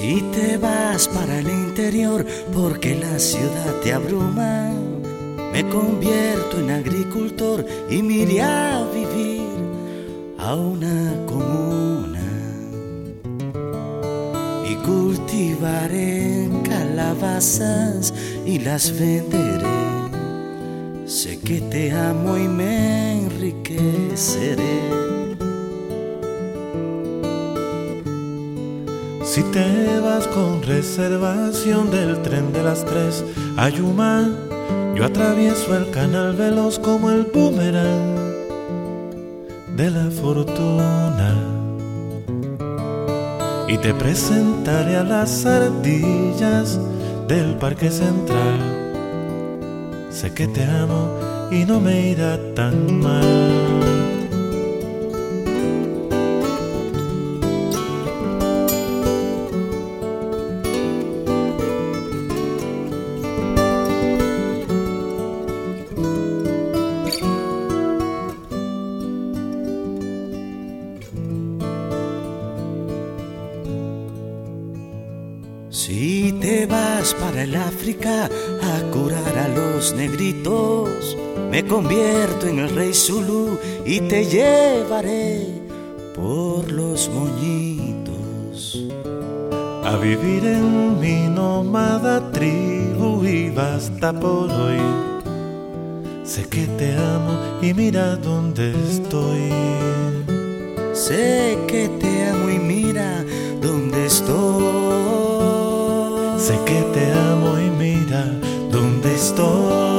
Si te vas para el interior porque la ciudad te abruma, me convierto en agricultor y me iré a vivir a una comuna y cultivaré calabazas y las venderé. Sé que te amo y me enriqueceré. Si te vas con reservación del tren de las 3 a Yuma, yo atravieso el canal veloz como el boomerang de la fortuna y te presentaré a las ardillas del Parque Central. Sé que te amo y no me irá tan mal. Si te vas para el África a curar a los negritos, me convierto en el rey Zulu y te llevaré por los moñitos A vivir en mi nómada tribu y basta por hoy. Sé que te amo y mira dónde estoy. Sé que te amo y mira dónde estoy. Sé que te amo y mira dónde estoy.